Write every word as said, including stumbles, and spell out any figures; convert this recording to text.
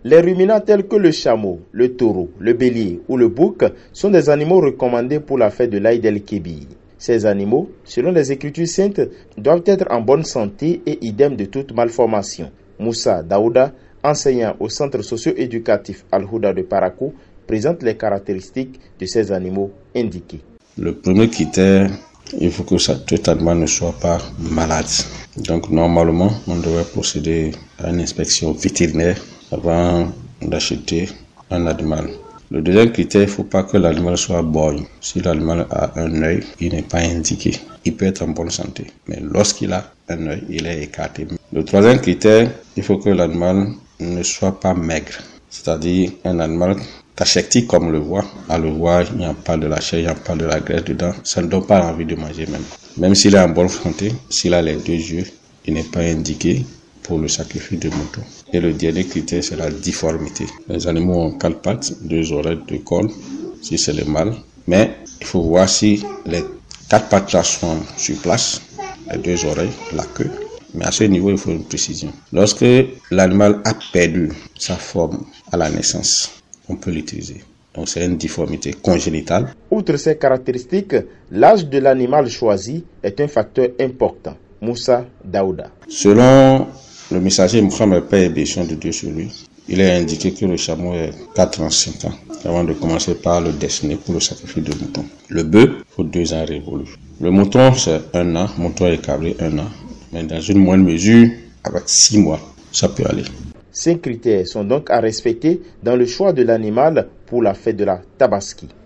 Les ruminants tels que le chameau, le taureau, le bélier ou le bouc sont des animaux recommandés pour la fête de l'Aïd el-Kébir. Ces animaux, selon les Écritures saintes, doivent être en bonne santé et idem de toute malformation. Moussa Daouda, enseignant au centre socio-éducatif Al-Houda de Parakou, présente les caractéristiques de ces animaux indiqués. Le premier critère, il faut que cet animal ne soit pas malade. Donc normalement, on devrait procéder à une inspection vétérinaire avant d'acheter un animal. Le deuxième critère, il ne faut pas que l'animal soit borgne. Si l'animal a un œil, il n'est pas indiqué. Il peut être en bonne santé. Mais lorsqu'il a un œil, il est écarté. Le troisième critère, il faut que l'animal ne soit pas maigre. C'est-à-dire un animal cachectique comme le voit. À le voir, il n'y a pas de la chair, il n'y a pas de la graisse dedans. Ça ne donne pas envie de manger même. Même s'il est en bonne santé, s'il a les deux yeux, il n'est pas indiqué pour le sacrifice de mouton. Et le dernier critère, c'est la difformité. Les animaux ont quatre pattes, deux oreilles, deux cornes, si c'est le mâle. Mais il faut voir si les quatre pattes là sont sur place, les deux oreilles, la queue. Mais à ce niveau, il faut une précision. Lorsque l'animal a perdu sa forme à la naissance, on peut l'utiliser. Donc c'est une difformité congénitale. Outre ces caractéristiques, l'âge de l'animal choisi est un facteur important. Moussa Daouda. Selon le messager Mohammed, paix et bénédiction de Dieu sur lui, il est indiqué que le chameau est quatre ans, cinq ans, avant de commencer par le dessiner pour le sacrifice de mouton. Le bœuf, il faut deux ans révolus. Le mouton, c'est un an, mouton et cabré, un an. Mais dans une moindre mesure, avec six mois, ça peut aller. Cinq critères sont donc à respecter dans le choix de l'animal pour la fête de la Tabaski.